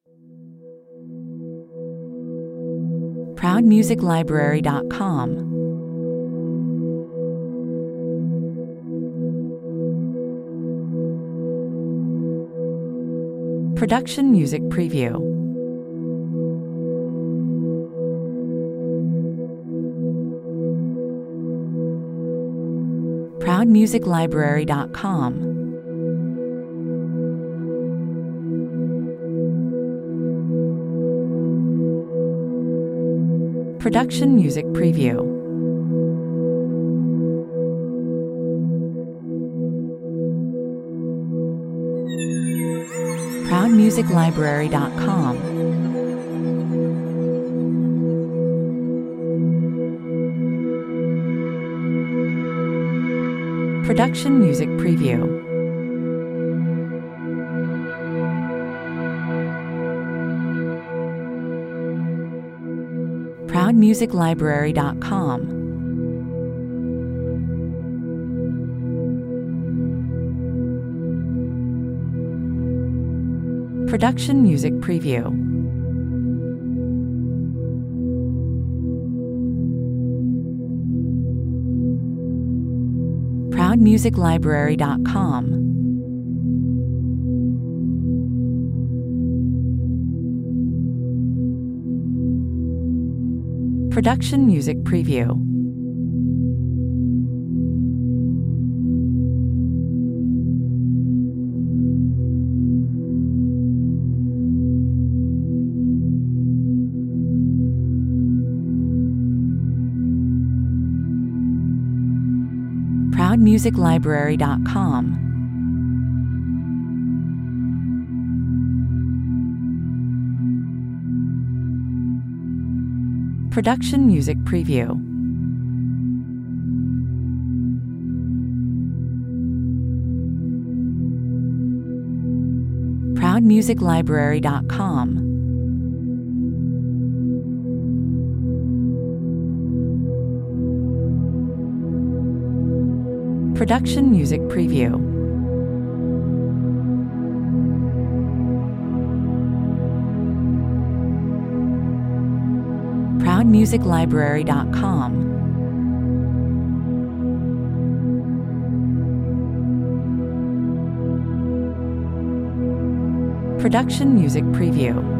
ProudMusicLibrary.com. Production Music Preview. ProudMusicLibrary.com. Production Music Preview. ProudMusicLibrary.com. Production Music Preview. ProudMusicLibrary.com. Production Music Preview. ProudMusicLibrary.com. Production Music Preview. ProudMusicLibrary.com. Production Music Preview. ProudMusicLibrary.com. Production Music Preview. ProudMusicLibrary.com. Production Music Preview.